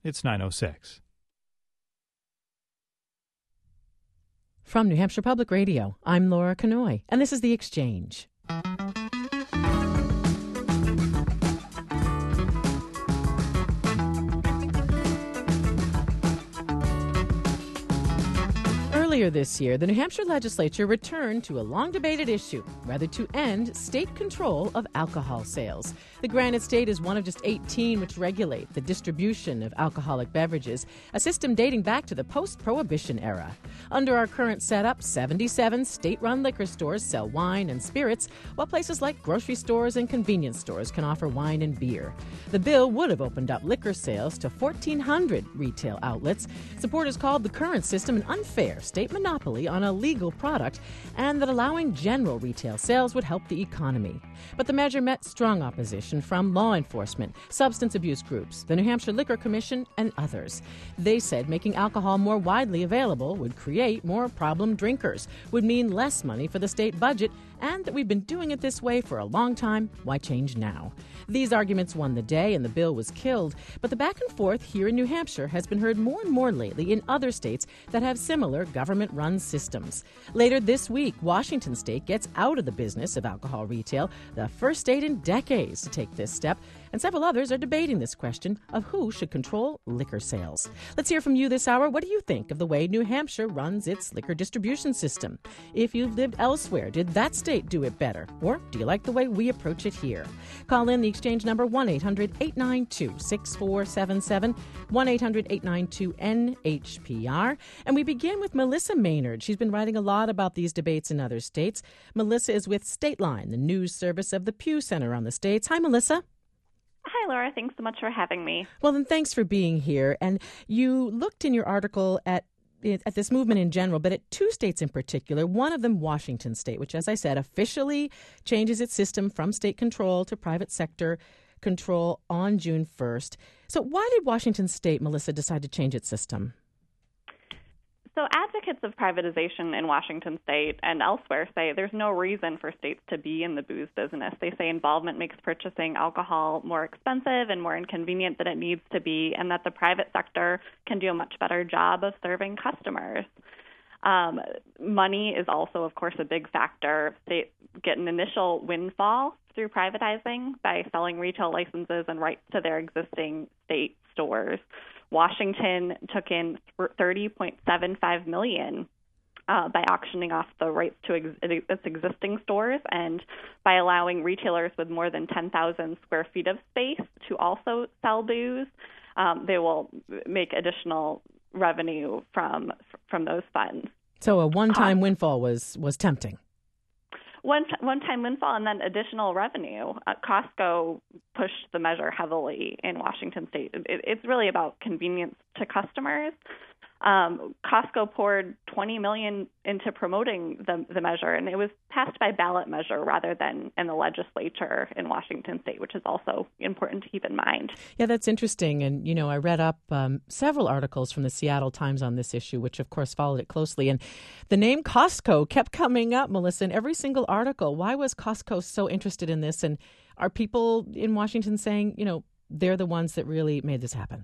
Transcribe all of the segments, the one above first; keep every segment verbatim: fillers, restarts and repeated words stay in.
It's nine oh six. From New Hampshire Public Radio, I'm Laura Kanoy, and this is The Exchange. Earlier this year, the New Hampshire legislature returned to a long-debated issue, whether to end state control of alcohol sales. The Granite State is one of just eighteen which regulate the distribution of alcoholic beverages, a system dating back to the post-Prohibition era. Under our current setup, seventy-seven state-run liquor stores sell wine and spirits, while places like grocery stores and convenience stores can offer wine and beer. The bill would have opened up liquor sales to fourteen hundred retail outlets. Supporters called the current system an unfair state monopoly on a legal product, and that allowing general retail sales would help the economy. But the measure met strong opposition from law enforcement, substance abuse groups, the New Hampshire Liquor Commission, and others. They said making alcohol more widely available would create more problem drinkers, would mean less money for the state budget, and that we've been doing it this way for a long time. Why change now? These arguments won the day and the bill was killed, but the back and forth here in New Hampshire has been heard more and more lately in other states that have similar government-run systems. Later this week, Washington State gets out of the business of alcohol retail, the first state in decades to take this step, and several others are debating this question of who should control liquor sales. Let's hear from you this hour. What do you think of the way New Hampshire runs its liquor distribution system? If you've lived elsewhere, did that state do it better? Or do you like the way we approach it here? Call in the Exchange number one eight hundred eight nine two six four seven seven, one eight hundred eight nine two N H P R. And we begin with Melissa Maynard. She's been writing a lot about these debates in other states. Melissa is with Stateline, the news service of the Pew Center on the states. Hi, Melissa. Hi, Laura. Thanks so much for having me. Well, then thanks for being here. And you looked in your article at at this movement in general, but at two states in particular, one of them Washington State, which, as I said, officially changes its system from state control to private sector control on June first. So why did Washington State, Melissa, decide to change its system? So advocates of privatization in Washington State and elsewhere say there's no reason for states to be in the booze business. They say involvement makes purchasing alcohol more expensive and more inconvenient than it needs to be, and that the private sector can do a much better job of serving customers. Um, money is also, of course, a big factor. States get an initial windfall through privatizing by selling retail licenses and rights to their existing state stores. Washington took in thirty point seven five million dollars uh, by auctioning off the rights to ex- its existing stores, and by allowing retailers with more than ten thousand square feet of space to also sell booze. Um, they will make additional revenue from from those funds. So a one-time um, windfall was was tempting. One one-time windfall and then additional revenue. Uh, Costco pushed the measure heavily in Washington State. It, it's really about convenience to customers. Um, Costco poured twenty million dollars into promoting the, the measure, and it was passed by ballot measure rather than in the legislature in Washington State, which is also important to keep in mind. Yeah, that's interesting. And, you know, I read up um, several articles from the Seattle Times on this issue, which, of course, followed it closely. And the name Costco kept coming up, Melissa, in every single article. Why was Costco so interested in this? And are people in Washington saying, you know, they're the ones that really made this happen?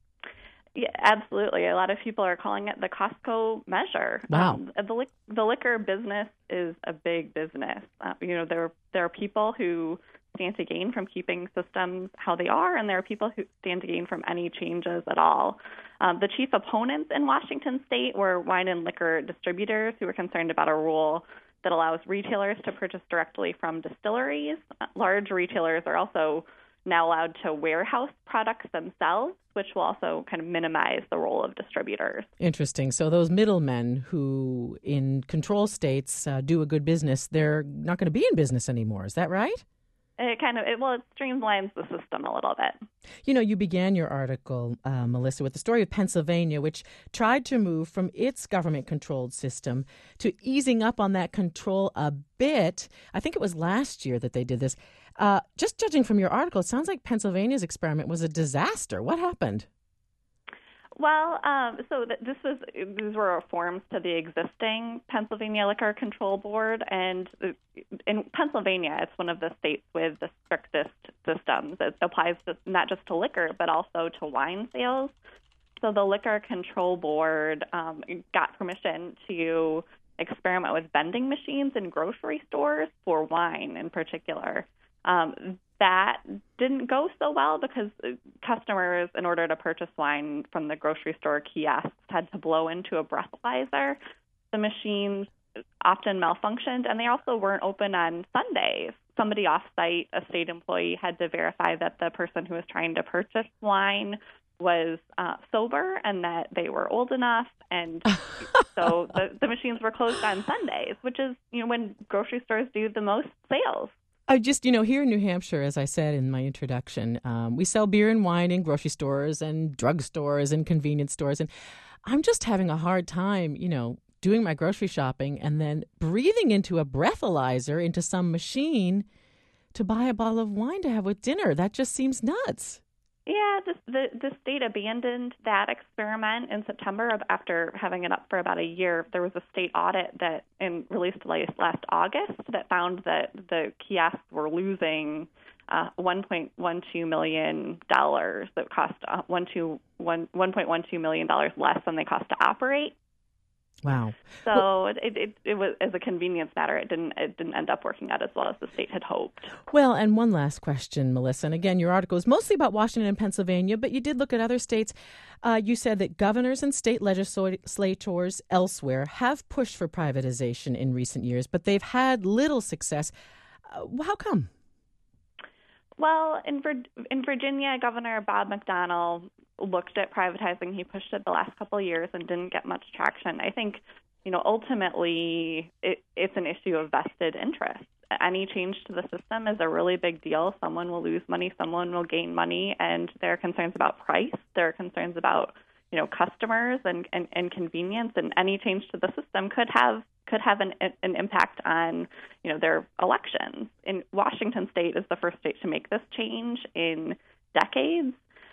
Yeah, absolutely. A lot of people are calling it the Costco measure. Wow. Um, the, the liquor business is a big business. Uh, you know, there there are people who stand to gain from keeping systems how they are, and there are people who stand to gain from any changes at all. Um, the chief opponents in Washington State were wine and liquor distributors who were concerned about a rule that allows retailers to purchase directly from distilleries. Uh, large retailers are also now allowed to warehouse products themselves, which will also kind of minimize the role of distributors. Interesting. So those middlemen who in control states uh, do a good business, they're not going to be in business anymore. Is that right? It kind of, it, well, it streamlines the system a little bit. You know, you began your article, uh, Melissa, with the story of Pennsylvania, which tried to move from its government-controlled system to easing up on that control a bit. I think it was last year that they did this. Uh, just judging from your article, it sounds like Pennsylvania's experiment was a disaster. What happened? Well, um, so th- this was these were reforms to the existing Pennsylvania Liquor Control Board, and in Pennsylvania, it's one of the states with the strictest systems. It applies to, not just to liquor, but also to wine sales. So the Liquor Control Board um, got permission to experiment with vending machines in grocery stores for wine in particular. Um, that didn't go so well because customers, in order to purchase wine from the grocery store kiosks, had to blow into a breathalyzer. The machines often malfunctioned, and they also weren't open on Sundays. Somebody off-site, a state employee, had to verify that the person who was trying to purchase wine was uh, sober and that they were old enough, and so the, the machines were closed on Sundays, which is, you know, when grocery stores do the most sales. I just, you know, here in New Hampshire, as I said in my introduction, um, we sell beer and wine in grocery stores and drugstores and convenience stores, and I'm just having a hard time, you know, doing my grocery shopping and then breathing into a breathalyzer into some machine to buy a bottle of wine to have with dinner. That just seems nuts. Yeah, the, the the state abandoned that experiment in September of, after having it up for about a year. There was a state audit that in, released last, last August that found that the kiosks were losing uh, one point one two million dollars. That cost uh, one point one two million dollars less than they cost to operate. Wow. So well, it, it it was, as a convenience matter, it didn't it didn't end up working out as well as the state had hoped. Well, and one last question, Melissa. And again, your article is mostly about Washington and Pennsylvania, but you did look at other states. Uh, you said that governors and state legislators elsewhere have pushed for privatization in recent years, but they've had little success. Uh, how come? Well, in in Virginia, Governor Bob McDonnell looked at privatizing. He pushed it the last couple of years and didn't get much traction. I think, you know, ultimately it, it's an issue of vested interest. Any change to the system is a really big deal. Someone will lose money, someone will gain money, and there are concerns about price. There are concerns about, you know, customers and, and, and convenience, and any change to the system could have could have an, an impact on, you know, their elections. In Washington State is the first state to make this change in decades,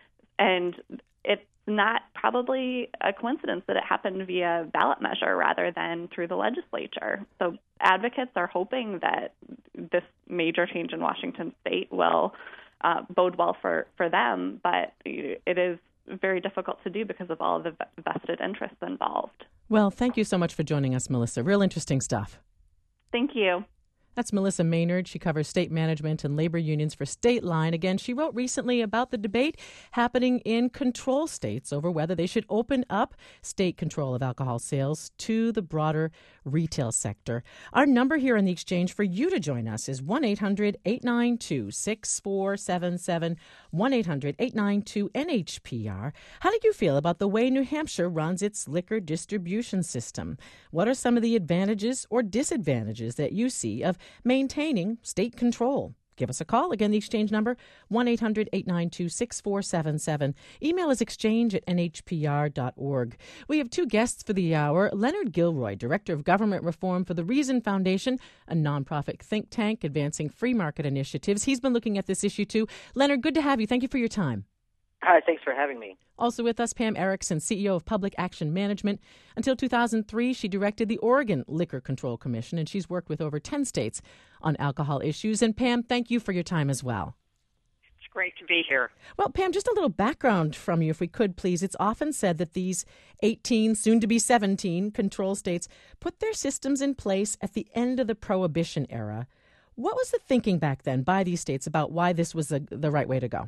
and it's not probably a coincidence that it happened via ballot measure rather than through the legislature. So advocates are hoping that this major change in Washington State will uh, bode well for, for them, but it is very difficult to do because of all of the vested interests involved. Well, thank you so much for joining us, Melissa. Real interesting stuff. Thank you. That's Melissa Maynard. She covers state management and labor unions for State Line. Again, she wrote recently about the debate happening in control states over whether they should open up state control of alcohol sales to the broader retail sector. Our number here on The Exchange for you to join us is one eight hundred eight nine two six four seven seven, one eight hundred eight nine two N H P R. How do you feel about the way New Hampshire runs its liquor distribution system? What are some of the advantages or disadvantages that you see of maintaining state control? Give us a call. Again, the Exchange number, one eight hundred eight nine two six four seven seven. Email is exchange at n h p r dot org. We have two guests for the hour. Leonard Gilroy, Director of Government Reform for the Reason Foundation, a nonprofit think tank advancing free market initiatives. He's been looking at this issue too. Leonard, good to have you. Thank you for your time. Hi, thanks for having me. Also with us, Pam Erickson, C E O of Public Action Management. Until two thousand three, she directed the Oregon Liquor Control Commission, and she's worked with over ten states on alcohol issues. And Pam, thank you for your time as well. It's great to be here. Well, Pam, just a little background from you, if we could, please. It's often said that these eighteen, soon to be seventeen, control states put their systems in place at the end of the Prohibition era. What was the thinking back then by these states about why this was the, the right way to go?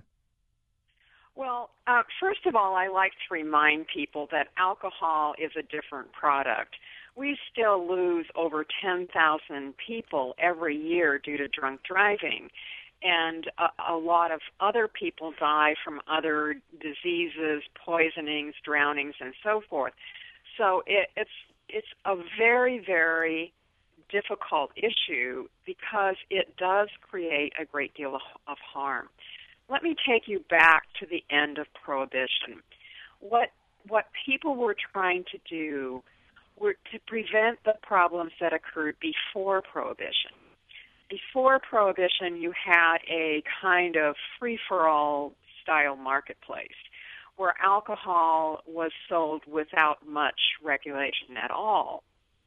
Well, uh, first of all, I like to remind people that alcohol is a different product. We still lose over ten thousand people every year due to drunk driving, and a, a lot of other people die from other diseases, poisonings, drownings, and so forth. So it, it's it's a very, very difficult issue because it does create a great deal of, of harm. Let me take you back to the end of Prohibition. What what people were trying to do were to prevent the problems that occurred before Prohibition. Before Prohibition, you had a kind of free-for-all style marketplace where alcohol was sold without much regulation at all.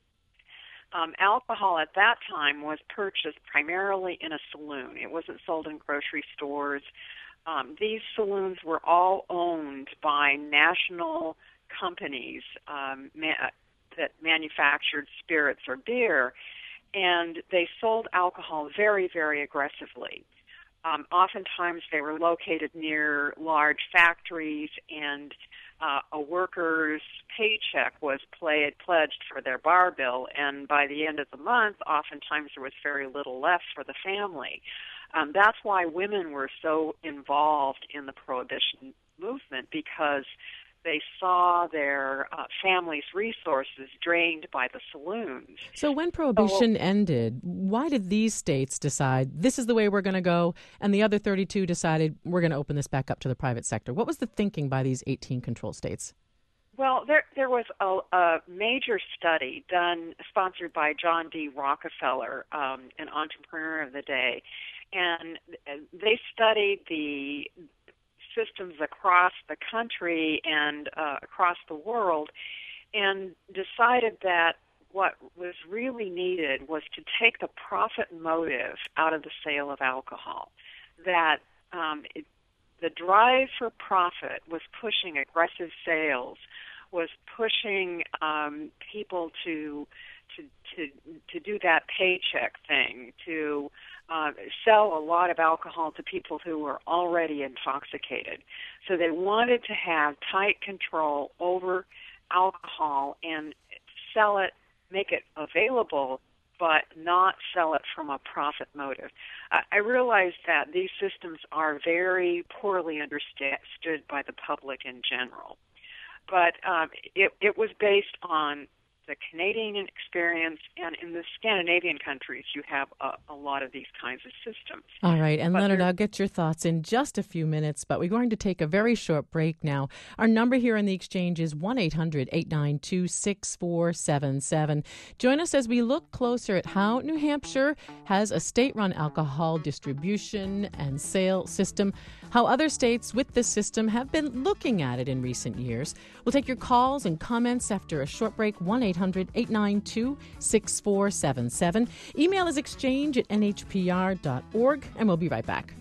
Um, alcohol at that time was purchased primarily in a saloon. It wasn't sold in grocery stores. Um, these saloons were all owned by national companies um, ma- that manufactured spirits or beer, and they sold alcohol very, very aggressively. Um, oftentimes they were located near large factories, and uh, a worker's paycheck was played, pledged for their bar bill, and by the end of the month, oftentimes there was very little left for the family. Um, that's why women were so involved in the Prohibition movement, because they saw their uh, families' resources drained by the saloons. So when Prohibition so, ended, why did these states decide this is the way we're going to go, and the other thirty-two decided we're going to open this back up to the private sector? What was the thinking by these eighteen control states? Well, there there was a, a major study done, sponsored by John D. Rockefeller, um, an entrepreneur of the day, and they studied the systems across the country and uh, across the world, and decided that what was really needed was to take the profit motive out of the sale of alcohol. That um, it, the drive for profit was pushing aggressive sales, was pushing um, people to to to to do that paycheck thing, to uh, sell a lot of alcohol to people who were already intoxicated. So they wanted to have tight control over alcohol and sell it, make it available, but not sell it from a profit motive. Uh, I realize that these systems are very poorly understood by the public in general, but um, it, it was based on the Canadian experience, and in the Scandinavian countries, you have a, a lot of these kinds of systems. All right, and but Leonard, I'll get your thoughts in just a few minutes, but we're going to take a very short break now. Our number here in the Exchange is one eight hundred eight nine two six four seven seven. Join us as we look closer at how New Hampshire has a state-run alcohol distribution and sale system, how other states with this system have been looking at it in recent years. We'll take your calls and comments after a short break, one eight hundred eight nine two six four seven seven. Email is exchange at n h p r dot org, and we'll be right back.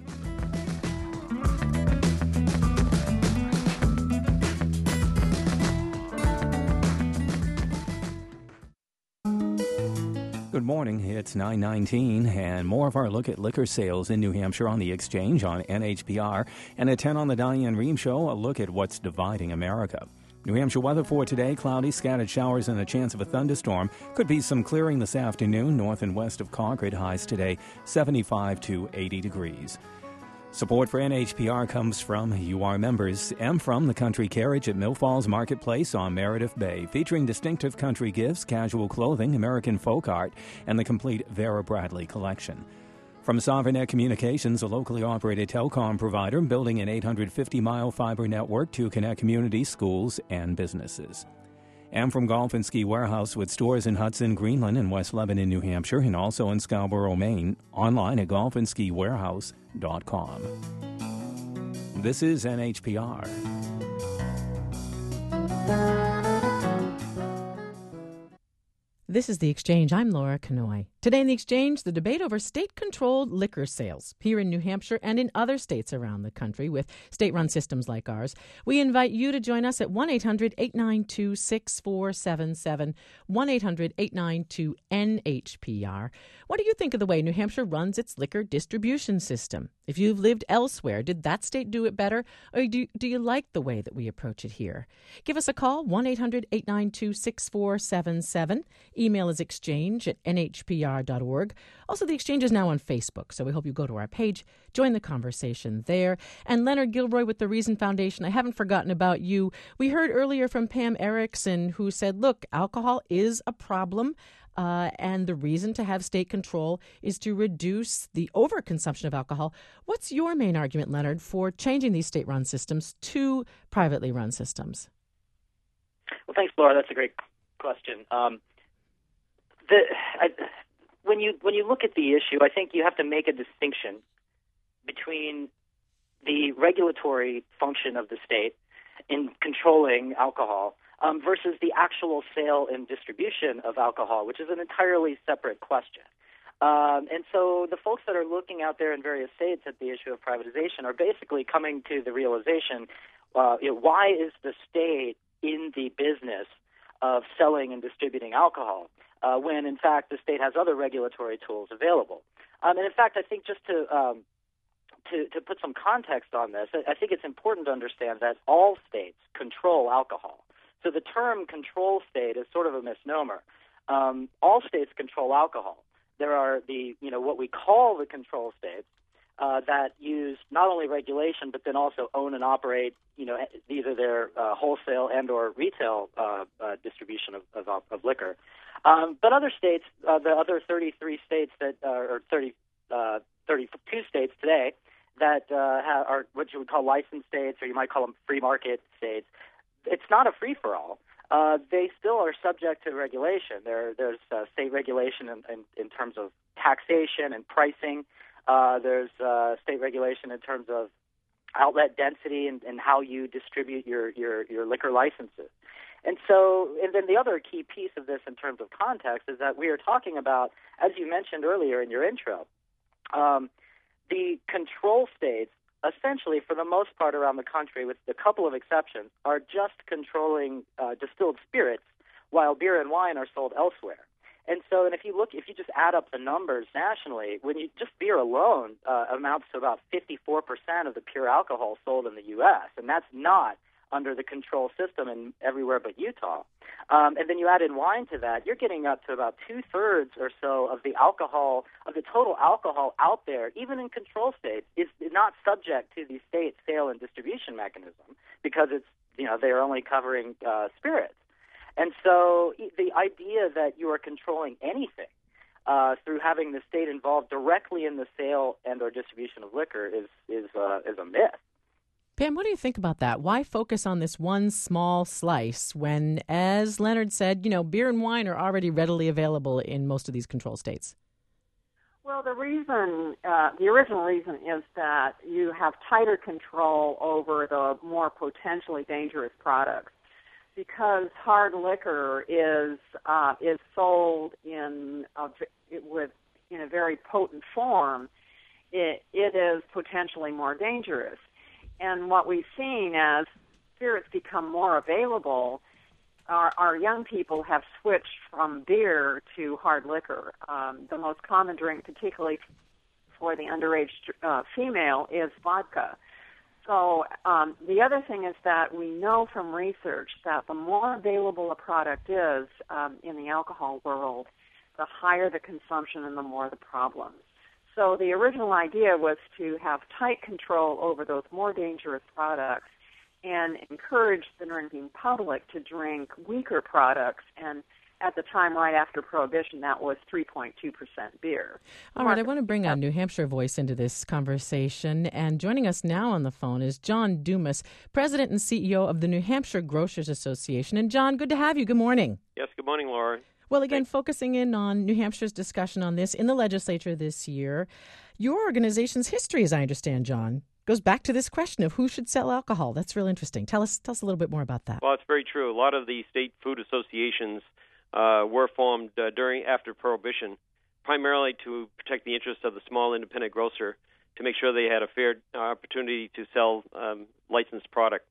Good morning. It's nine nineteen, and more of our look at liquor sales in New Hampshire on the Exchange on N H P R. And at ten on the Diane Rehm Show, a look at what's dividing America. New Hampshire weather for today: cloudy, scattered showers, and a chance of a thunderstorm. Could be some clearing this afternoon, north and west of Concord. Highs today, seventy-five to eighty degrees. Support for N H P R comes from U R members. M from the Country Carriage at Mill Falls Marketplace on Meredith Bay, featuring distinctive country gifts, casual clothing, American folk art, and the complete Vera Bradley collection. From SovereignNet Communications, a locally operated telecom provider, building an eight hundred fifty mile fiber network to connect communities, schools, and businesses. And from Golf and Ski Warehouse, with stores in Hudson, Greenland, and West Lebanon, New Hampshire, and also in Scarborough, Maine, online at golf and ski warehouse dot com. This is N H P R. This is The Exchange. I'm Laura Kanoy. Today in The Exchange, the debate over state-controlled liquor sales here in New Hampshire and in other states around the country with state-run systems like ours. We invite you to join us at one eight hundred eight nine two six four seven seven, one eight hundred eight nine two N H P R. What do you think of the way New Hampshire runs its liquor distribution system? If you've lived elsewhere, did that state do it better, or do, do you like the way that we approach it here? Give us a call, one eight hundred eight nine two six four seven seven. Email is exchange at n h p r dot org. Also, the Exchange is now on Facebook, so we hope you go to our page, join the conversation there. And Leonard Gilroy with the Reason Foundation, I haven't forgotten about you. We heard earlier from Pam Erickson, who said, look, alcohol is a problem. Uh, and the reason to have state control is to reduce the overconsumption of alcohol. What's your main argument, Leonard, for changing these state-run systems to privately run systems? Well, thanks, Laura. That's a great question. Um, the, I, when you when you look at the issue, I think you have to make a distinction between the regulatory function of the state in controlling alcohol um, versus the actual sale and distribution of alcohol, which is an entirely separate question. Um, and so the folks that are looking out there in various states at the issue of privatization are basically coming to the realization, uh, you know, why is the state in the business of selling and distributing alcohol uh, when, in fact, the state has other regulatory tools available? Um, and, in fact, I think just to, um, to to put some context on this, I think it's important to understand that all states control alcohol. So the term control state is sort of a misnomer. Um, all states control alcohol. There are the, you know, what we call the control states uh, that use not only regulation but then also own and operate, you know, either their uh, wholesale and or retail uh, uh, distribution of, of, of liquor. Um, but other states, uh, the other thirty-three states that uh, or thirty, uh, thirty-two states today that uh, have, are what you would call licensed states, or you might call them free market states. It's not a free for all. Uh, they still are subject to regulation. There, there's uh, state regulation in, in, in terms of taxation and pricing. Uh, there's uh, state regulation in terms of outlet density and, and how you distribute your, your, your liquor licenses. And so, and then the other key piece of this in terms of context is that we are talking about, as you mentioned earlier in your intro, um, the control states, essentially, for the most part around the country, with a couple of exceptions, are just controlling uh, distilled spirits, while beer and wine are sold elsewhere. And so, and if you look, if you just add up the numbers nationally, when you just beer alone uh, amounts to about fifty-four percent of the pure alcohol sold in the U S, and that's not under the control system in everywhere but Utah. Um, and then you add in wine to that, you're getting up to about two-thirds or so of the alcohol, of the total alcohol out there, even in control states, is not subject to the state sale and distribution mechanism because it's, you know, they're only covering uh, spirits. And so the idea that you are controlling anything uh, through having the state involved directly in the sale and or distribution of liquor is, is, uh, is a myth. Pam, what do you think about that? Why focus on this one small slice when, as Leonard said, you know, beer and wine are already readily available in most of these control states? Well, the reason, uh, the original reason is that you have tighter control over the more potentially dangerous products because hard liquor is uh, is sold in a, with in a very potent form. It, it is potentially more dangerous. And what we've seen as spirits become more available, our, our young people have switched from beer to hard liquor. Um, the most common drink, particularly for the underage uh, female, is vodka. So um, the other thing is that we know from research that the more available a product is um, in the alcohol world, the higher the consumption and the more the problems. So the original idea was to have tight control over those more dangerous products and encourage the drinking public to drink weaker products. And at the time, right after Prohibition, that was three point two percent beer. All right, I want to bring a New Hampshire voice into this conversation. And joining us now on the phone is John Dumas, President and C E O of the New Hampshire Grocers Association. And John, good to have you. Good morning. Yes, good morning, Laura. Well, again, focusing in on New Hampshire's discussion on this in the legislature this year, your organization's history, as I understand, John, goes back to this question of who should sell alcohol. That's real interesting. Tell us, tell us a little bit more about that. Well, it's very true. A lot of the state food associations uh, were formed uh, during after Prohibition, primarily to protect the interests of the small independent grocer, to make sure they had a fair opportunity to sell um, licensed product.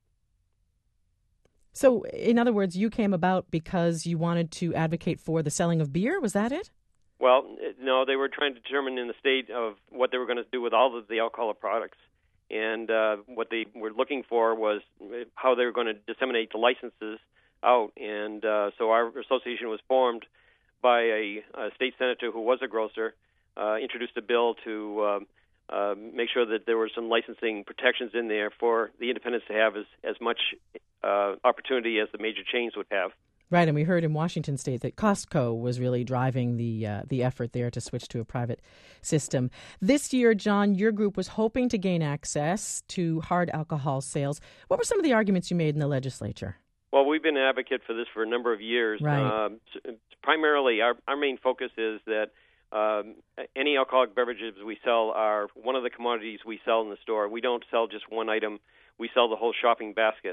So, in other words, you came about because you wanted to advocate for the selling of beer? Was that it? Well, no, they were trying to determine in the state of what they were going to do with all of the alcoholic products. And uh, what they were looking for was how they were going to disseminate the licenses out. And uh, so our association was formed by a, a state senator who was a grocer, uh, introduced a bill to um, uh, make sure that there were some licensing protections in there for the independents to have as, as much uh, opportunity as the major chains would have. Right, and we heard in Washington State that Costco was really driving the uh, the effort there to switch to a private system. This year, John, your group was hoping to gain access to hard alcohol sales. What were some of the arguments you made in the legislature? Well, we've been an advocate for this for a number of years. Right. Um, primarily, our, our main focus is that um, any alcoholic beverages we sell are one of the commodities we sell in the store. We don't sell just one item. We sell the whole shopping basket.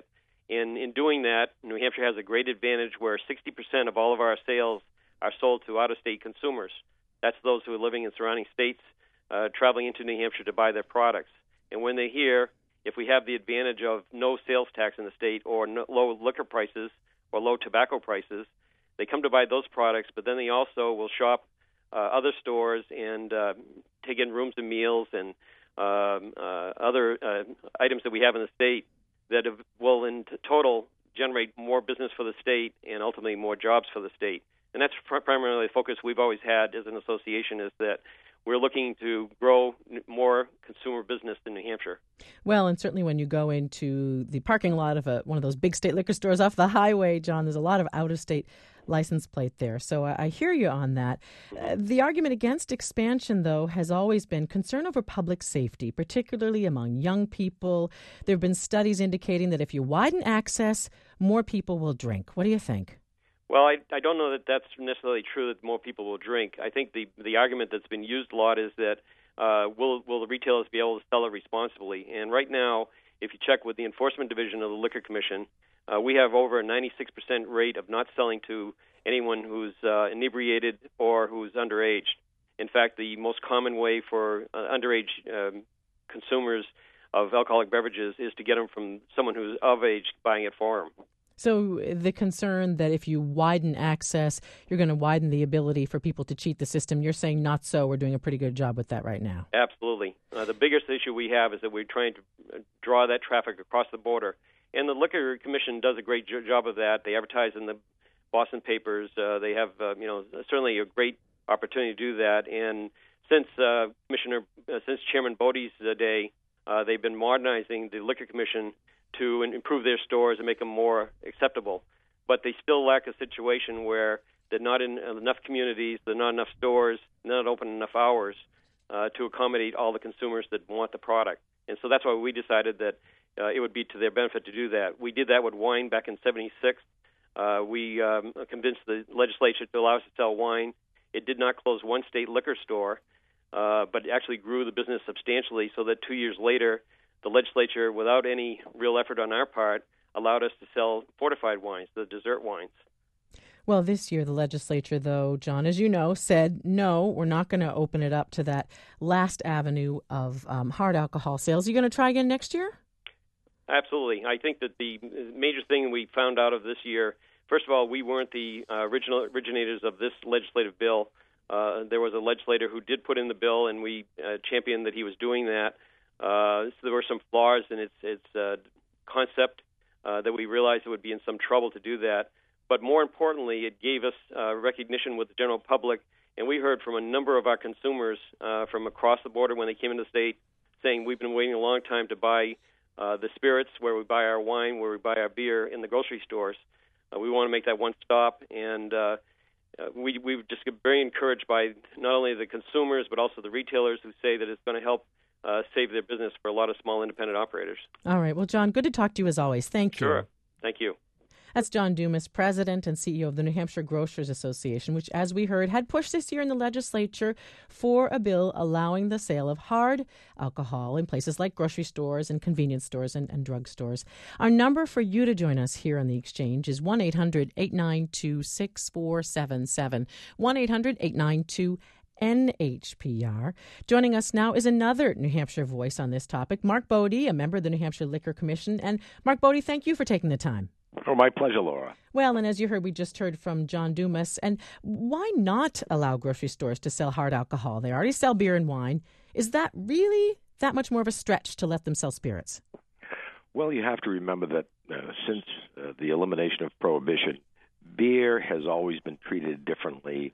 And in doing that, New Hampshire has a great advantage where sixty percent of all of our sales are sold to out-of-state consumers. That's those who are living in surrounding states, uh, traveling into New Hampshire to buy their products. And when they hear, if we have the advantage of no sales tax in the state or no, low liquor prices or low tobacco prices, they come to buy those products, but then they also will shop uh, other stores and uh, take in rooms and meals and um, uh, other uh, items that we have in the state that have, will in t- total generate more business for the state and ultimately more jobs for the state. And that's pr- primarily the focus we've always had as an association, is that we're looking to grow n- more consumer business in New Hampshire. Well, and certainly when you go into the parking lot of a, one of those big state liquor stores off the highway, John, there's a lot of out-of-state license plate there. So I, I hear you on that. Uh, the argument against expansion, though, has always been concern over public safety, particularly among young people. There have been studies indicating that if you widen access, more people will drink. What do you think? Well, I, I don't know that that's necessarily true that more people will drink. I think the the argument that's been used a lot is that uh, will will the retailers be able to sell it responsibly? And right now, if you check with the Enforcement Division of the Liquor Commission, uh, we have over a ninety-six percent rate of not selling to anyone who's uh, inebriated or who's underage. In fact, the most common way for uh, underage um, consumers of alcoholic beverages is to get them from someone who's of age buying it for them. So the concern that if you widen access, you're going to widen the ability for people to cheat the system, you're saying not so. We're doing a pretty good job with that right now. Absolutely. Uh, the biggest issue we have is that we're trying to draw that traffic across the border. And the Liquor Commission does a great jo- job of that. They advertise in the Boston papers. Uh, they have, uh, you know, certainly a great opportunity to do that. And since uh, Commissioner, uh, since Chairman Bodie's uh, day, uh, they've been modernizing the Liquor Commission to improve their stores and make them more acceptable. But they still lack a situation where they're not in enough communities, they're not enough stores, they're not open enough hours uh, to accommodate all the consumers that want the product. And so that's why we decided that uh, it would be to their benefit to do that. We did that with wine back in seventy-six. Uh, we um, convinced the legislature to allow us to sell wine. It did not close one state liquor store, uh, but it actually grew the business substantially, so that two years later, the legislature, without any real effort on our part, allowed us to sell fortified wines, the dessert wines. Well, this year the legislature, though, John, as you know, said, no, we're not going to open it up to that last avenue of um, hard alcohol sales. Are you going to try again next year? Absolutely. I think that the major thing we found out of this year, first of all, we weren't the uh, original originators of this legislative bill. Uh, there was a legislator who did put in the bill, and we uh, championed that he was doing that. Uh, so there were some flaws in its, its uh, concept uh, that we realized it would be in some trouble to do that. But more importantly, it gave us uh, recognition with the general public, and we heard from a number of our consumers uh, from across the border when they came into the state saying we've been waiting a long time to buy uh, the spirits, where we buy our wine, where we buy our beer in the grocery stores. Uh, we want to make that one stop, and uh, uh, we, we just get very encouraged by not only the consumers but also the retailers who say that it's going to help Uh, save their business for a lot of small independent operators. All right. Well, John, good to talk to you as always. Thank you. Sure. Thank you. That's John Dumas, President and C E O of the New Hampshire Grocers Association, which, as we heard, had pushed this year in the legislature for a bill allowing the sale of hard alcohol in places like grocery stores and convenience stores and, and drug stores. Our number for you to join us here on The Exchange is one eight hundred eight nine two six four seven seven, one eight hundred eight nine two N H P R. Joining us now is another New Hampshire voice on this topic, Mark Bodie, a member of the New Hampshire Liquor Commission. And Mark Bodie, thank you for taking the time. Oh, my pleasure, Laura. Well, and as you heard, we just heard from John Dumas. And why not allow grocery stores to sell hard alcohol? They already sell beer and wine. Is that really that much more of a stretch to let them sell spirits? Well, you have to remember that uh, since uh, the elimination of prohibition, beer has always been treated differently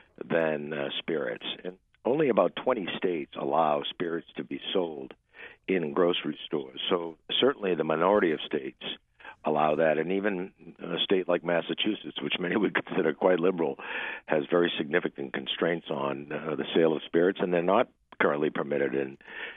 than uh, spirits. And only about twenty states allow spirits to be sold in grocery stores. So certainly the minority of states allow that. And even a state like Massachusetts, which many would consider quite liberal, has very significant constraints on uh, the sale of spirits, and they're not currently permitted in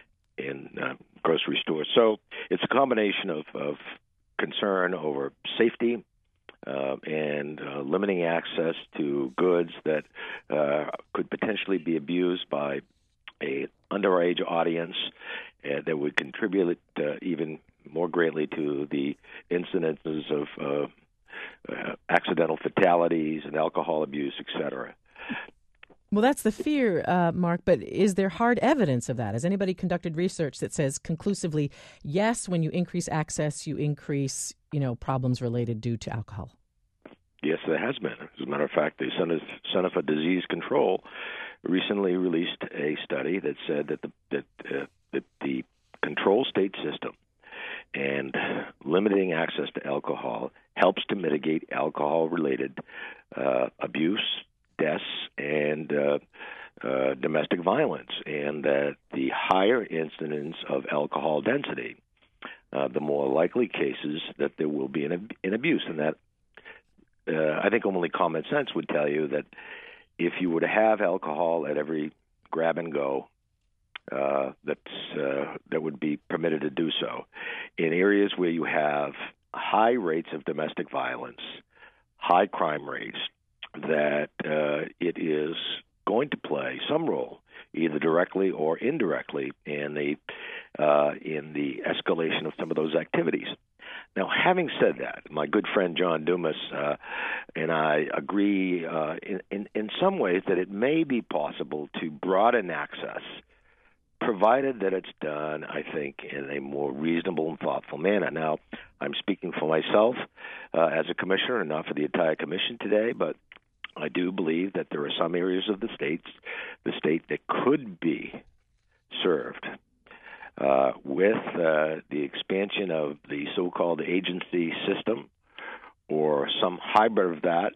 in uh, grocery stores. So it's a combination of, of concern over safety, Uh, and uh, limiting access to goods that uh, could potentially be abused by a underage audience uh, that would contribute uh, even more greatly to the incidences of uh, uh, accidental fatalities and alcohol abuse, et cetera. Well, that's the fear, uh, Mark, but is there hard evidence of that? Has anybody conducted research that says conclusively, yes, when you increase access, you increase, you know, problems related due to alcohol? Yes, there has been. As a matter of fact, the Center, Center for Disease Control recently released a study that said that the, that, uh, that the control state system and limiting access to alcohol helps to mitigate alcohol-related uh, abuse, deaths, and uh, uh, domestic violence, and that the higher incidence of alcohol density, uh, the more likely cases that there will be an, an abuse. And that, uh, I think only common sense would tell you that if you were to have alcohol at every grab and go, uh, that's, uh, that would be permitted to do so. In areas where you have high rates of domestic violence, high crime rates, that uh, it is going to play some role, either directly or indirectly, in the uh, in the escalation of some of those activities. Now, having said that, my good friend John Dumas uh, and I agree uh, in, in in some ways that it may be possible to broaden access, provided that it's done, I think, in a more reasonable and thoughtful manner. Now, I'm speaking for myself uh, as a commissioner and not for the entire commission today, but I do believe that there are some areas of the states, the state that could be served uh, with uh, the expansion of the so-called agency system or some hybrid of that.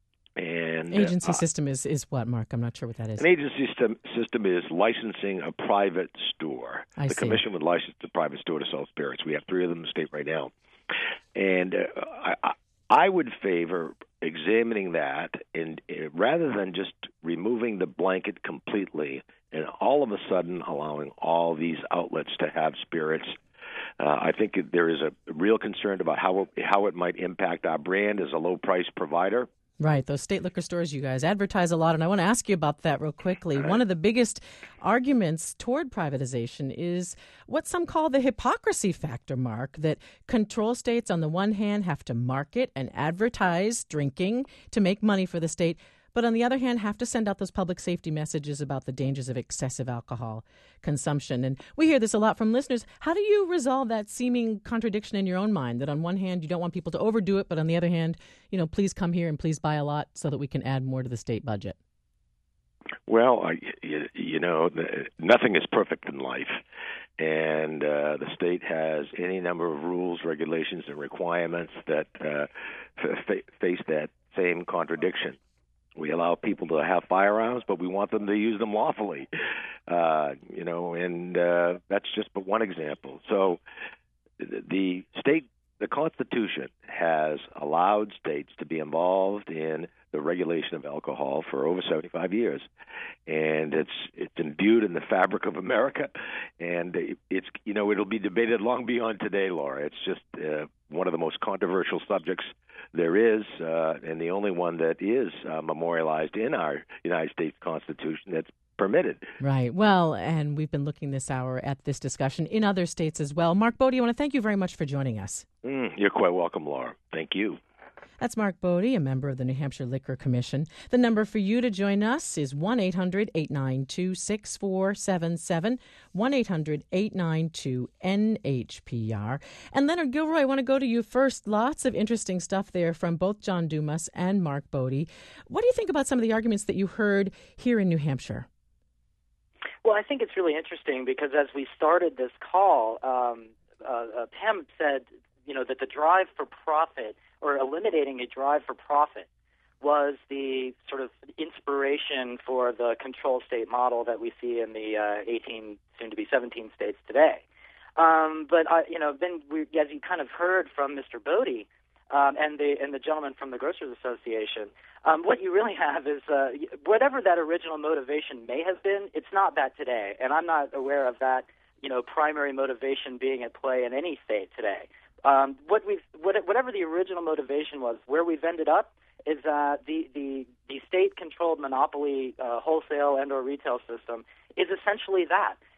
And agency uh, system is, is what, Mark? I'm not sure what that is. An agency system, system is licensing a private store. I the see. commission would license a private store to sell spirits. We have three of them in the state right now. And uh, I, I would favor examining that, and uh, rather than just removing the blanket completely and all of a sudden allowing all these outlets to have spirits. Uh, I think there is a real concern about how it, how it might impact our brand as a low-price provider. Right, those state liquor stores, you guys advertise a lot, and I want to ask you about that real quickly. One of the biggest arguments toward privatization is what some call the hypocrisy factor, Mark, that control states on the one hand have to market and advertise drinking to make money for the state, but on the other hand have to send out those public safety messages about the dangers of excessive alcohol consumption. And we hear this a lot from listeners. How do you resolve that seeming contradiction in your own mind, that on one hand you don't want people to overdo it, but on the other hand, you know, please come here and please buy a lot so that we can add more to the state budget? Well, I, you, you know, nothing is perfect in life. And uh, the state has any number of rules, regulations, and requirements that uh, f- face that same contradiction. We allow people to have firearms, but we want them to use them lawfully, uh, you know, and uh, that's just but one example. So the state, the Constitution has allowed states to be involved in the regulation of alcohol for over seventy-five years, and it's it's imbued in the fabric of America, and it's, you know, it'll be debated long beyond today, Laura. It's just uh, one of the most controversial subjects there is, uh, and the only one that is uh, memorialized in our United States Constitution that's permitted. Right. Well, and we've been looking this hour at this discussion in other states as well. Mark Bodie, I want to thank you very much for joining us. Mm, you're quite welcome, Laura. Thank you. That's Mark Bodie, a member of the New Hampshire Liquor Commission. The number for you to join us is one eight hundred eight nine two six four seven seven, one eight hundred eight nine two N H P R. And Leonard Gilroy, I want to go to you first. Lots of interesting stuff there from both John Dumas and Mark Bodie. What do you think about some of the arguments that you heard here in New Hampshire? Well, I think it's really interesting because as we started this call, um, uh, uh, Pam said, you know, that the drive for profit or eliminating a drive for profit was the sort of inspiration for the control state model that we see in the uh, eighteen, soon to be seventeen states today. Um, but uh, you know, then we, as you kind of heard from Mister Bodie um, and the and the gentleman from the Grocers Association, um, what you really have is uh, whatever that original motivation may have been, it's not that today, and I'm not aware of that, you know, primary motivation being at play in any state today. Um, what we've, what, whatever the original motivation was, where we've ended up is uh, the, the the state-controlled monopoly uh, wholesale and/or retail system is essentially that.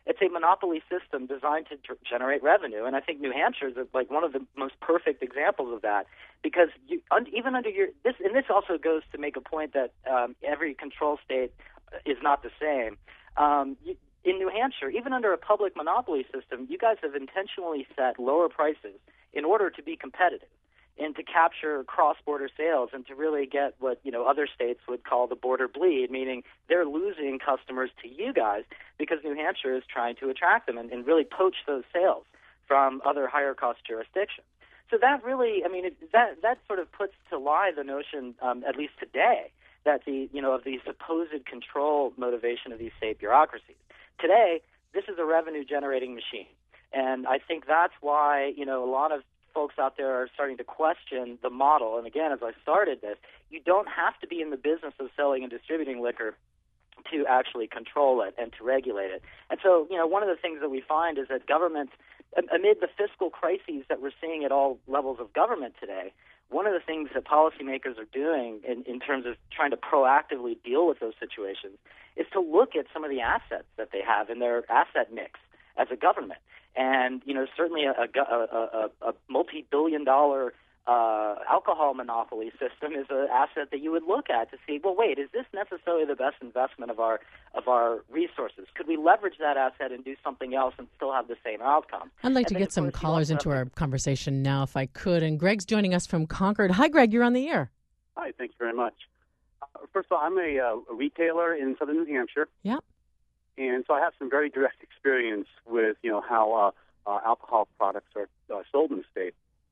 It's a monopoly system designed to tr- generate revenue, and I think New Hampshire is like one of the most perfect examples of that. Because you, un, even under your this, and this also goes to make a point that um, every control state is not the same. Um, you, in New Hampshire, even under a public monopoly system, you guys have intentionally set lower prices in order to be competitive and to capture cross-border sales and to really get what, you know, other states would call the border bleed, meaning they're losing customers to you guys because New Hampshire is trying to attract them and, and really poach those sales from other higher-cost jurisdictions. So that really, I mean, it, that that sort of puts to lie the notion, um, at least today, that the, you know, of the supposed control motivation of these state bureaucracies. Today, this is a revenue-generating machine. And I think that's why, you know, a lot of folks out there are starting to question the model. And again, as I started this, you don't have to be in the business of selling and distributing liquor to actually control it and to regulate it. And so, you know, one of the things that we find is that governments, amid the fiscal crises that we're seeing at all levels of government today, one of the things that policymakers are doing in, in terms of trying to proactively deal with those situations is to look at some of the assets that they have in their asset mix as a government. And, you know, certainly a, a, a, a multi-billion dollar uh, alcohol monopoly system is an asset that you would look at to see, well, wait, is this necessarily the best investment of our of our resources? Could we leverage that asset and do something else and still have the same outcome? I'd like and to then, get some course, callers into our conversation now, if I could. And Greg's joining us from Concord. Hi, Greg, you're on the air. Hi, thank you very much. Uh, first of all, I'm a, uh, a retailer in southern New Hampshire. Yep. And so I have some very direct experience with, you know, how uh, uh, alcohol products are uh, sold in the state.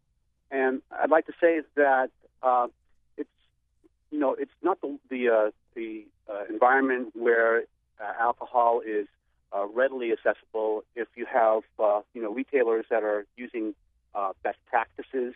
And I'd like to say that uh, it's, you know, it's not the the, uh, the uh, environment where uh, alcohol is uh, readily accessible. If you have, uh, you know, retailers that are using uh, best practices,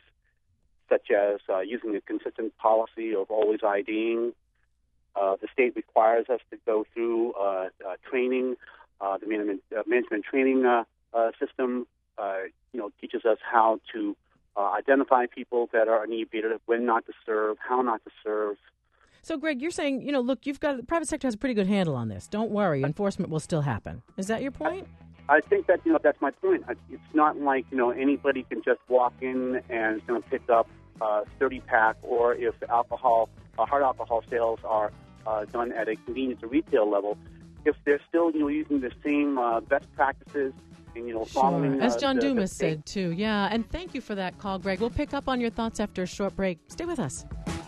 such as uh, using a consistent policy of always IDing. Uh, the state requires us to go through uh, uh, training. Uh, the management, uh, management training uh, uh, system, uh, you know, teaches us how to uh, identify people that are inebriated, when not to serve, how not to serve. So, Greg, you're saying, you know, look, you've got the private sector has a pretty good handle on this. Don't worry, enforcement will still happen. Is that your point? I, I think that, you know, that's my point. It's not like, you know, anybody can just walk in and is going to pick up a thirty pack, or if alcohol, uh, hard alcohol sales are uh, done at a convenience or retail level, if they're still, you know, using the same uh, best practices and, you know, following... Sure. As uh, John the, Dumas the said, too. Yeah, and thank you for that call, Greg. We'll pick up on your thoughts after a short break. Stay with us.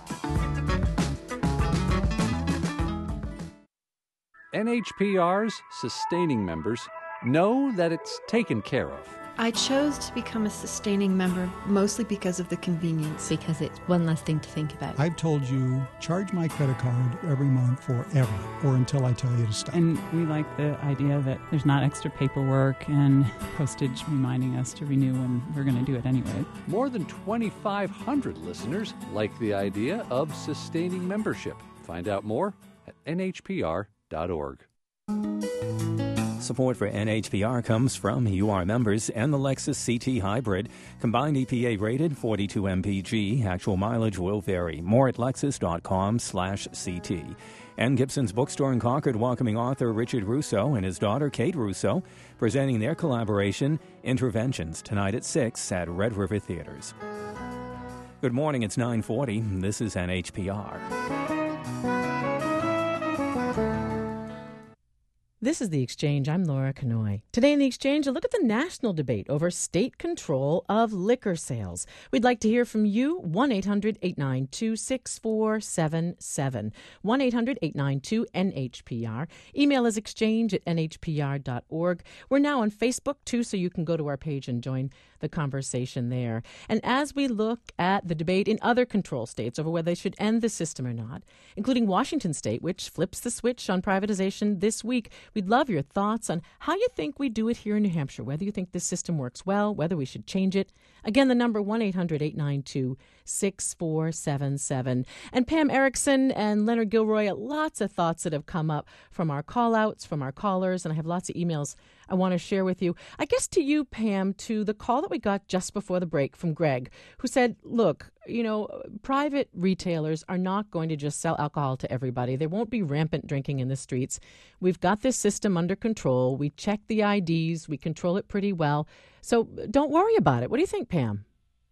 N H P R's sustaining members know that it's taken care of. I chose to become a sustaining member mostly because of the convenience. Because it's one less thing to think about. I've told you, charge my credit card every month forever, or until I tell you to stop. And we like the idea that there's not extra paperwork and postage reminding us to renew when we're going to do it anyway. More than twenty-five hundred listeners like the idea of sustaining membership. Find out more at N H P R dot org. Support for N H P R comes from U R members and the Lexus C T Hybrid. Combined E P A rated forty-two M P G. Actual mileage will vary. More at lexus.com slash CT. And Gibson's Bookstore in Concord welcoming author Richard Russo and his daughter Kate Russo, presenting their collaboration, Interventions, tonight at six at Red River Theaters. Good morning, it's nine forty. This is N H P R. This is The Exchange. I'm Laura Kanoy. Today in The Exchange, a look at the national debate over state control of liquor sales. We'd like to hear from you. one eight hundred eight nine two six four seven seven. one eight hundred eight nine two N H P R. Email is exchange at N H P R dot org. We're now on Facebook, too, so you can go to our page and join the conversation there. And as we look at the debate in other control states over whether they should end the system or not, including Washington State, which flips the switch on privatization this week, we'd love your thoughts on how you think we do it here in New Hampshire, whether you think this system works well, whether we should change it. Again, the number one eight hundred eight nine two six four seven seven. And Pam Erickson and Leonard Gilroy, lots of thoughts that have come up from our call-outs, from our callers, and I have lots of emails I want to share with you. I guess to you, Pam, to the call that we got just before the break from Greg, who said, look, you know, private retailers are not going to just sell alcohol to everybody. There won't be rampant drinking in the streets. We've got this system under control. We check the I Ds. We control it pretty well. So don't worry about it. What do you think, Pam?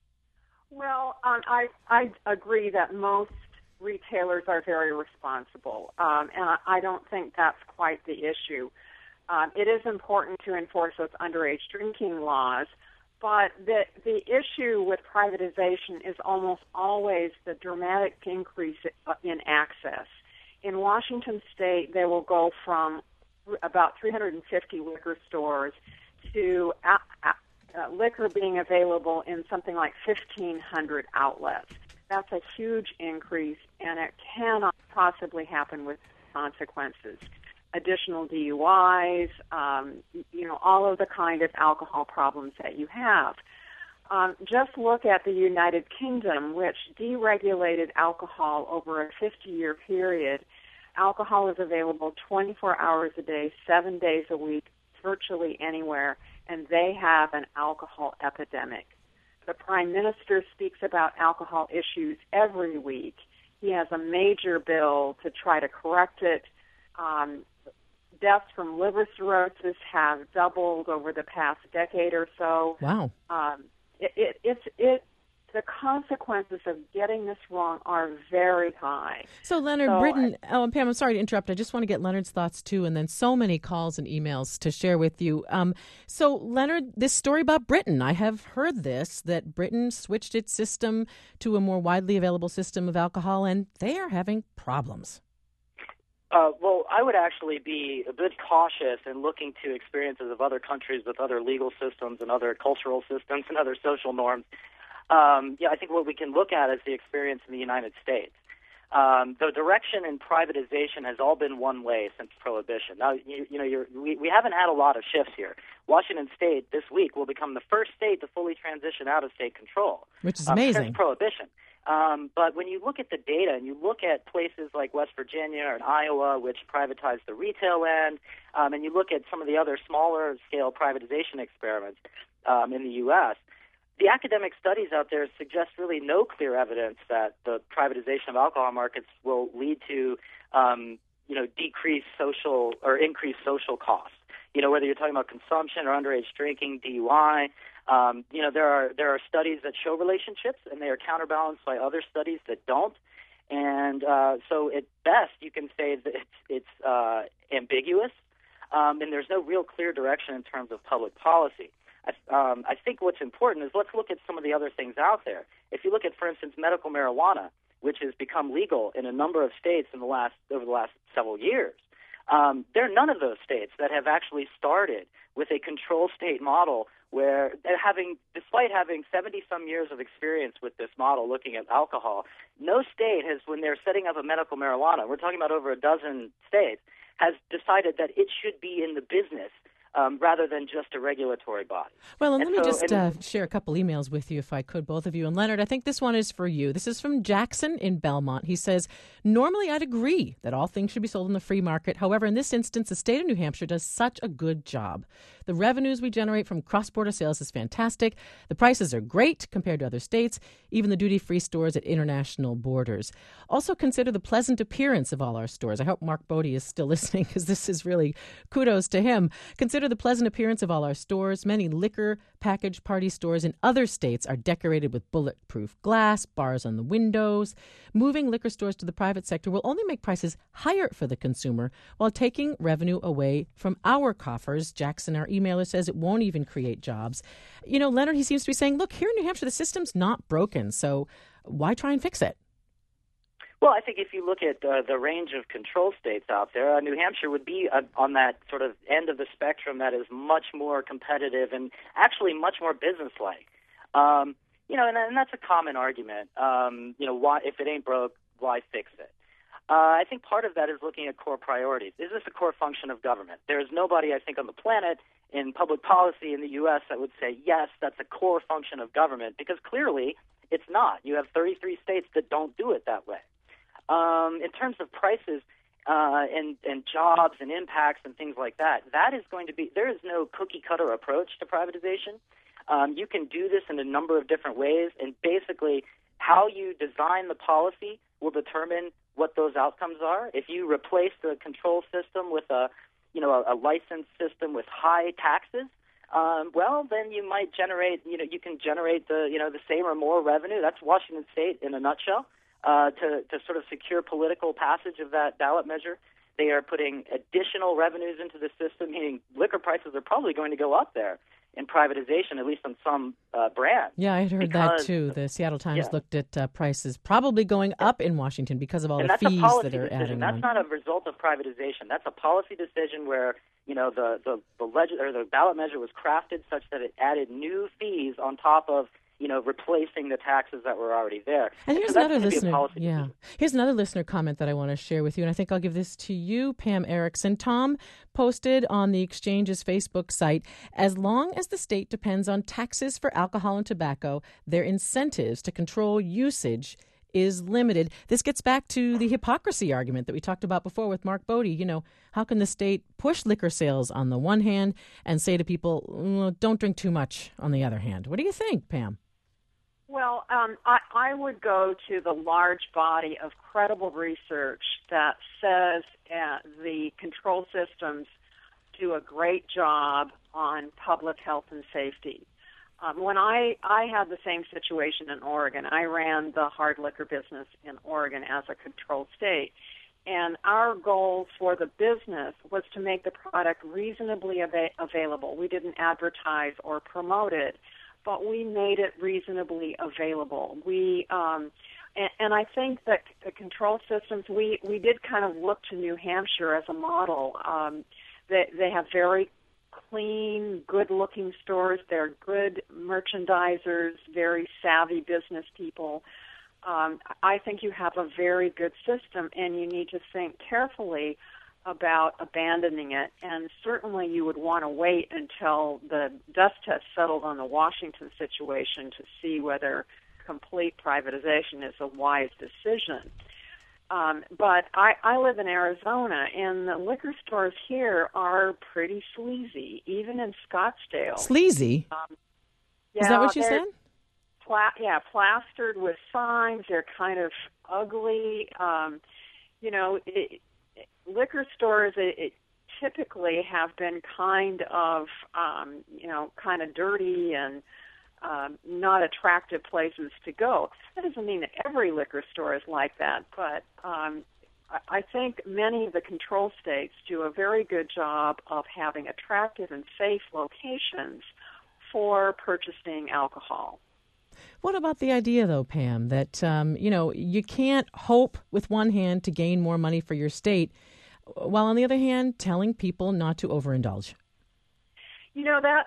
Well, um, I, I agree that most retailers are very responsible, um, and I, I don't think that's quite the issue. Um, it is important to enforce those underage drinking laws, but the the issue with privatization is almost always the dramatic increase in access. In Washington State, they will go from about three hundred fifty liquor stores to uh, uh, liquor being available in something like fifteen hundred outlets. That's a huge increase, and it cannot possibly happen with consequences. Additional D U Is, um, you know, all of the kind of alcohol problems that you have. Um, just look at the United Kingdom, which deregulated alcohol over a fifty-year period. Alcohol is available twenty-four hours a day, seven days a week, virtually anywhere, and they have an alcohol epidemic. The Prime Minister speaks about alcohol issues every week. He has a major bill to try to correct it. Um, deaths from liver cirrhosis have doubled over the past decade or so. Wow. Um, it, it, it's, it, the consequences of getting this wrong are very high. So, Leonard, so, Britain, oh, and Pam, I'm sorry to interrupt. I just want to get Leonard's thoughts, too, and then so many calls and emails to share with you. Um, so, Leonard, this story about Britain, I have heard this, that Britain switched its system to a more widely available system of alcohol, and they are having problems. Uh, well, I would actually be a bit cautious in looking to experiences of other countries with other legal systems and other cultural systems and other social norms. Um, yeah, I think what we can look at is the experience in the United States. Um, the direction in privatization has all been one way since Prohibition. Now, you, you know, you're, we, we haven't had a lot of shifts here. Washington State this week will become the first state to fully transition out of state control, which is um, amazing. Since Prohibition. Um, but when you look at the data and you look at places like West Virginia and Iowa, which privatized the retail end, um, and you look at some of the other smaller scale privatization experiments um, in the U S, the academic studies out there suggest really no clear evidence that the privatization of alcohol markets will lead to, um, you know, decreased social or increased social costs. You know, whether you're talking about consumption or underage drinking, D U I, um, you know, there are there are studies that show relationships, and they are counterbalanced by other studies that don't. And uh, so, at best, you can say that it's, it's uh, ambiguous, um, and there's no real clear direction in terms of public policy. I, um, I think what's important is let's look at some of the other things out there. If you look at, for instance, medical marijuana, which has become legal in a number of states in the last over the last several years. Um, there are none of those states that have actually started with a control state model where they're having, despite having seventy-some years of experience with this model looking at alcohol, no state has, when they're setting up a medical marijuana, we're talking about over a dozen states, has decided that it should be in the business Um, rather than just a regulatory body. Well, and, and let so, me just and, uh, share a couple emails with you, if I could, both of you. And Leonard, I think this one is for you. This is from Jackson in Belmont. He says, normally I'd agree that all things should be sold in the free market. However, in this instance, the state of New Hampshire does such a good job. The revenues we generate from cross-border sales is fantastic. The prices are great compared to other states, even the duty-free stores at international borders. Also consider the pleasant appearance of all our stores. I hope Mark Bodie is still listening, because this is really kudos to him. Consider the pleasant appearance of all our stores. Many liquor package party stores in other states are decorated with bulletproof glass, bars on the windows. Moving liquor stores to the private sector will only make prices higher for the consumer while taking revenue away from our coffers. Jackson, our emailer, says it won't even create jobs. You know, Leonard, he seems to be saying, look, here in New Hampshire, the system's not broken, so why try and fix it? Well, I think if you look at uh, the range of control states out there, uh, New Hampshire would be uh, on that sort of end of the spectrum that is much more competitive and actually much more business-like. Um, you know, and, and that's a common argument. Um, you know, why if it ain't broke, why fix it? Uh, I think part of that is looking at core priorities. Is this a core function of government? There is nobody, I think, on the planet in public policy in the U S that would say, yes, that's a core function of government, because clearly It's not. You have thirty-three states that don't do it that way. Um, in terms of prices uh, and, and jobs and impacts and things like that, that is going to be, there is no cookie-cutter approach to privatization. Um, you can do this in a number of different ways, and basically how you design the policy will determine what those outcomes are. If you replace the control system with a, you know, a, a license system with high taxes, um, well, then you might generate, you know, you can generate the, you know, the same or more revenue. That's Washington State in a nutshell. Uh, to, to sort of secure political passage of that ballot measure, they are putting additional revenues into the system, meaning liquor prices are probably going to go up there in privatization, at least on some uh, brands. Yeah, I had heard because, that too. The Seattle Times yeah. looked at uh, prices probably going up in Washington because of all and the that's fees a policy that are decision. adding That's on. not a result of privatization. That's a policy decision where, you know, the the the, leg- or the ballot measure was crafted such that it added new fees on top of, you know, replacing the taxes that were already there. And here's so another that's listener. policy Yeah, decision. here's another listener comment that I want to share with you, and I think I'll give this to you, Pam Erickson. Tom posted on the Exchange's Facebook site, as long as the state depends on taxes for alcohol and tobacco, their incentives to control usage is limited. This gets back to the hypocrisy argument that we talked about before with Mark Bodie. You know, how can the state push liquor sales on the one hand and say to people, well, don't drink too much on the other hand? What do you think, Pam? Well, um, I, I would go to the large body of credible research that says uh, the control systems do a great job on public health and safety. Um, when I, I had the same situation in Oregon, I ran the hard liquor business in Oregon as a controlled state. And our goal for the business was to make the product reasonably av- available. We didn't advertise or promote it, but we made it reasonably available. We um, and, and I think that the control systems, we, we did kind of look to New Hampshire as a model. Um, they, they have very clean, good-looking stores. They're good merchandisers, very savvy business people. Um, I think you have a very good system, and you need to think carefully about abandoning it. And certainly you would want to wait until the dust has settled on the Washington situation to see whether complete privatization is a wise decision. Um, but I, I live in Arizona, and the liquor stores here are pretty sleazy, even in Scottsdale. Sleazy? Um, Is that what you they're said? Pla- yeah, plastered with signs. They're kind of ugly. Um, you know, it, it, liquor stores it, it typically have been kind of, um, you know, kind of dirty and Um, not attractive places to go. That doesn't mean that every liquor store is like that, but um, I think many of the control states do a very good job of having attractive and safe locations for purchasing alcohol. What about the idea, though, Pam, that, um, you know, you can't hope with one hand to gain more money for your state, while on the other hand, telling people not to overindulge? You know, that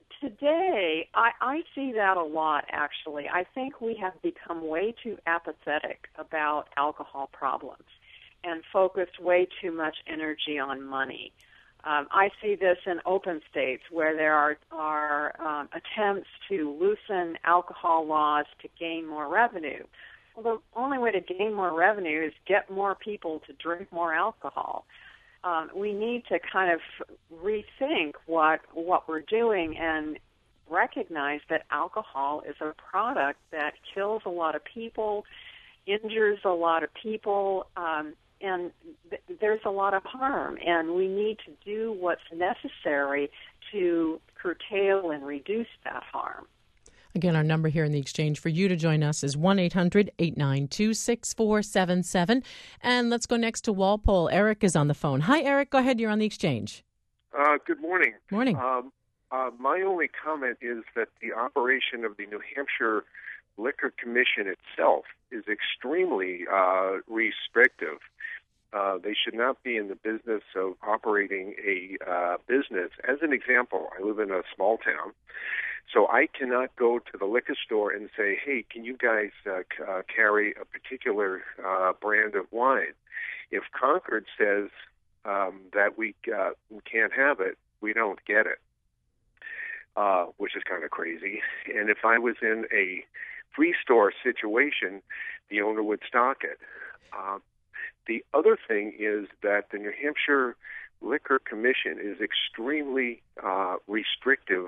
today, I, I see that a lot, actually. I think we have become way too apathetic about alcohol problems and focused way too much energy on money. Um, I see this in open states where there are, are um, attempts to loosen alcohol laws to gain more revenue. Well, the only way to gain more revenue is get more people to drink more alcohol. Um, we need to kind of rethink what what we're doing and recognize that alcohol is a product that kills a lot of people, injures a lot of people, um, and th- there's a lot of harm. And we need to do what's necessary to curtail and reduce that harm. Again, our number here in the Exchange for you to join us is one eight hundred eight nine two six four seven seven. And let's go next to Walpole. Eric is on the phone. Hi, Eric. Go ahead. You're on the Exchange. Uh, good morning. Morning. Um, uh, my only comment is that the operation of the New Hampshire Liquor Commission itself is extremely uh, restrictive. Uh, they should not be in the business of operating a uh, business. As an example, I live in a small town. So I cannot go to the liquor store and say, hey, can you guys uh, c- uh, carry a particular uh, brand of wine? If Concord says um, that we, uh, we can't have it, we don't get it, uh, which is kind of crazy. And if I was in a free store situation, the owner would stock it. Uh, the other thing is that the New Hampshire Liquor Commission is extremely uh, restrictive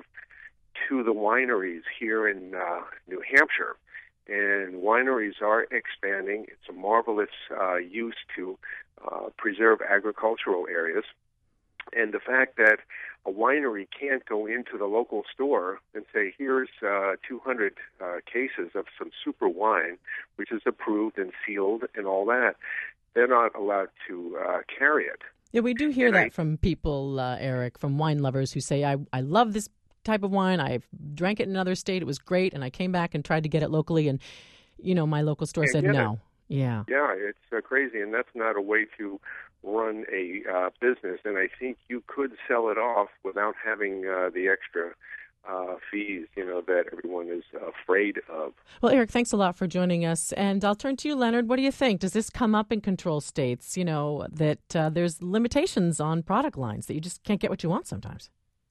to the wineries here in uh, New Hampshire. And wineries are expanding. It's a marvelous uh, use to uh, preserve agricultural areas. And the fact that a winery can't go into the local store and say, here's uh, two hundred uh, cases of some super wine, which is approved and sealed and all that, they're not allowed to uh, carry it. Yeah, we do hear and that I, from people, uh, Eric, from wine lovers who say, I, I love this type of wine. I drank it in another state. It was great. And I came back and tried to get it locally. And, you know, my local store said no. It. Yeah. Yeah, it's uh, crazy. And that's not a way to run a uh, business. And I think you could sell it off without having uh, the extra uh, fees, you know, that everyone is afraid of. Well, Eric, thanks a lot for joining us. And I'll turn to you, Leonard. What do you think? Does this come up in control states, you know, that uh, there's limitations on product lines, that you just can't get what you want sometimes?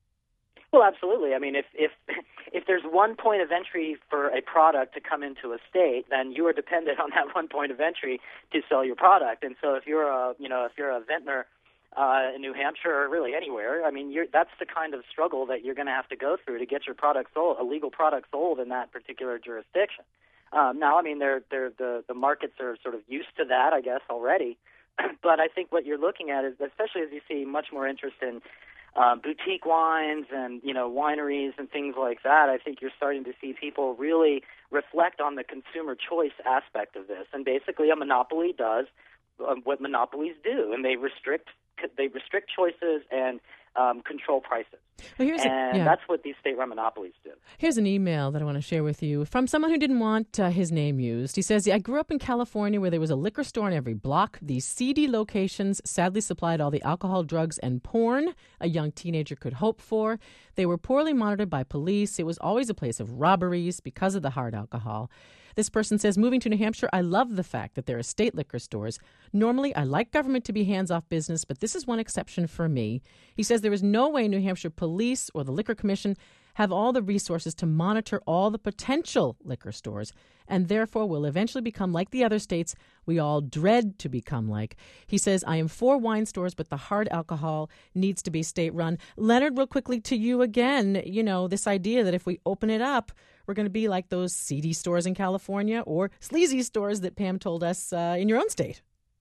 Well, absolutely. I mean, if if if there's one point of entry for a product to come into a state, then you are dependent on that one point of entry to sell your product. And so, if you're a you know if you're a vintner uh, in New Hampshire or really anywhere, I mean, you're, that's the kind of struggle that you're going to have to go through to get your product sold, a legal product sold in that particular jurisdiction. Um, now, I mean, they're, they're, the the markets are sort of used to that, I guess, already. But I think what you're looking at is, especially as you see much more interest in Um, boutique wines and, you know, wineries and things like that, I think you're starting to see people really reflect on the consumer choice aspect of this. And basically a monopoly does um, what monopolies do, and they restrict they restrict choices and um, control prices. Well, here's and a, yeah. that's what these state-run monopolies do. Here's an email that I want to share with you from someone who didn't want uh, his name used. He says, I grew up in California where there was a liquor store in every block. These seedy locations sadly supplied all the alcohol, drugs, and porn a young teenager could hope for. They were poorly monitored by police. It was always a place of robberies because of the hard alcohol. This person says, moving to New Hampshire, I love the fact that there are state liquor stores. Normally, I like government to be hands-off business, but this is one exception for me. He says there is no way New Hampshire police or the Liquor Commission have all the resources to monitor all the potential liquor stores, and therefore will eventually become like the other states we all dread to become like. He says, I am for wine stores, but the hard alcohol needs to be state-run. Leonard, real quickly to you again, you know, this idea that if we open it up, we're going to be like those seedy stores in California or sleazy stores that Pam told us uh, in your own state.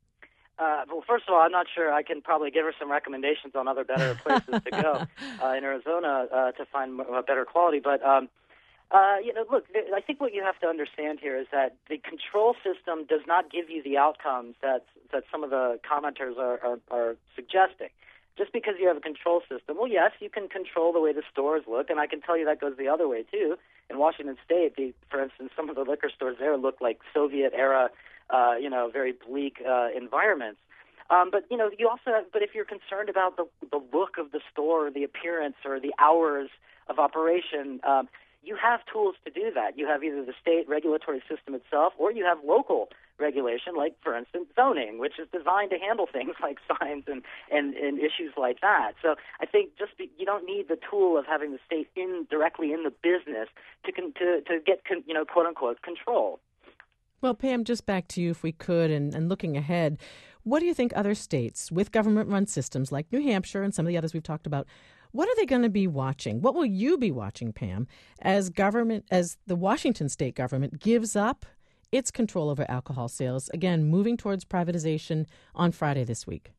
Uh, well, first of all, I'm not sure. I can probably give her some recommendations on other better places to go uh, in Arizona uh, to find uh, better quality. But, um, uh, you know, look, th- I think what you have to understand here is that the control system does not give you the outcomes that that some of the commenters are, are, are suggesting. Just because you have a control system, well, yes, you can control the way the stores look, and I can tell you that goes the other way, too. In Washington State, the, for instance, some of the liquor stores there look like Soviet-era, uh, you know, very bleak uh, environments. Um, but, you know, you also have, but if you're concerned about the, the look of the store, or the appearance, or the hours of operation, um, you have tools to do that. You have either the state regulatory system itself, or you have local regulation, like, for instance, zoning, which is designed to handle things like signs and, and, and issues like that. So I think just be, you don't need the tool of having the state in directly in the business to con, to, to get, con, you know, quote-unquote, control. Well, Pam, just back to you if we could, and, and looking ahead, what do you think other states with government-run systems like New Hampshire and some of the others we've talked about, what are they going to be watching? What will you be watching, Pam, as government, as the Washington state government gives up its control over alcohol sales, again, moving towards privatization on Friday this week?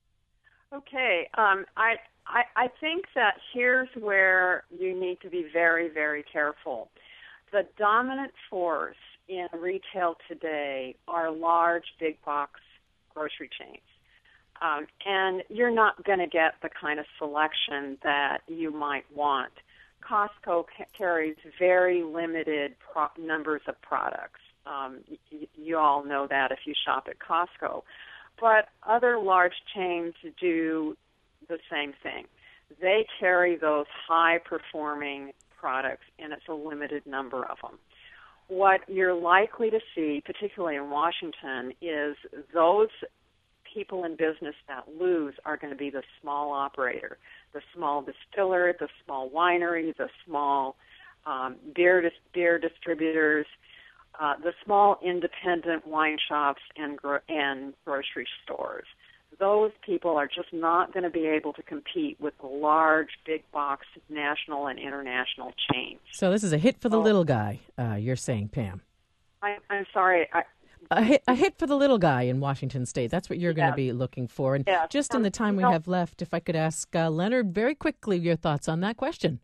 Okay. Um, I, I, I think that here's where you need to be very, very careful. The dominant force in retail today are large, big box grocery chains. Um, and you're not going to get the kind of selection that you might want. Costco ca- carries very limited pro- numbers of products. Um, y- you all know that if you shop at Costco. But other large chains do the same thing. They carry those high-performing products, and it's a limited number of them. What you're likely to see, particularly in Washington, is those people in business that lose are going to be the small operator, the small distiller, the small winery, the small um, beer dis- beer distributors. uh, the small independent wine shops and gro- and grocery stores. Those people are just not going to be able to compete with the large, big box national and international chains. So this is a hit for the Oh. little guy, uh, you're saying, Pam. I, I'm sorry. I, A hit, a hit for the little guy in Washington State. That's what you're going to Yes. be looking for. And Yes. just in Um, the time we no. have left, if I could ask uh, Leonard very quickly your thoughts on that question.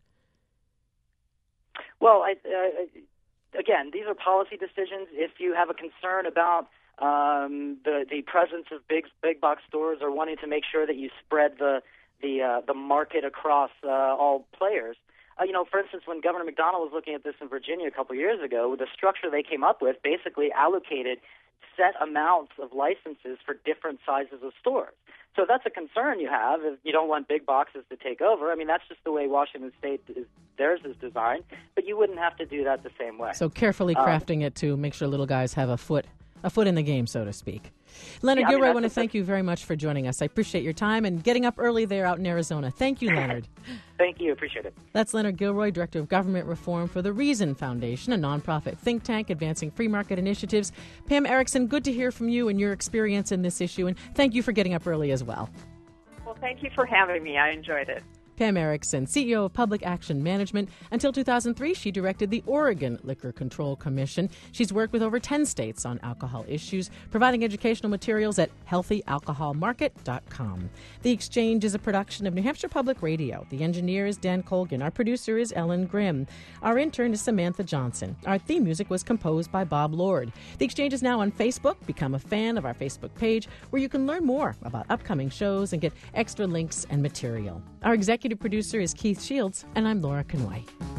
Well, I, uh, again, these are policy decisions. If you have a concern about um, the the presence of big big box stores or wanting to make sure that you spread the the uh, the market across uh, all players, uh, you know, for instance, when Governor McDonnell was looking at this in Virginia a couple of years ago, the structure they came up with basically allocated set amounts of licenses for different sizes of stores. So that's a concern you have if you don't want big boxes to take over. I mean, that's just the way Washington State is, theirs is designed, but you wouldn't have to do that the same way. So carefully Um, crafting it to make sure little guys have a foot a foot in the game, so to speak. Leonard Yeah, I mean, Gilroy, I that's want to the- thank you very much for joining us. I appreciate your time and getting up early there out in Arizona. Thank you, Leonard. Thank you. Appreciate it. That's Leonard Gilroy, Director of Government Reform for the Reason Foundation, a nonprofit think tank advancing free market initiatives. Pam Erickson, good to hear from you and your experience in this issue, and thank you for getting up early as well. well, thank you for having me. I enjoyed it. Pam Erickson, C E O of Public Action Management. Until two thousand three, she directed the Oregon Liquor Control Commission. She's worked with over ten states on alcohol issues, providing educational materials at healthy alcohol market dot com. The Exchange is a production of New Hampshire Public Radio. The engineer is Dan Colgan. Our producer is Ellen Grimm. Our intern is Samantha Johnson. Our theme music was composed by Bob Lord. The Exchange is now on Facebook. Become a fan of our Facebook page, where you can learn more about upcoming shows and get extra links and material. Our executive producer is Keith Shields, and I'm Laura Conway.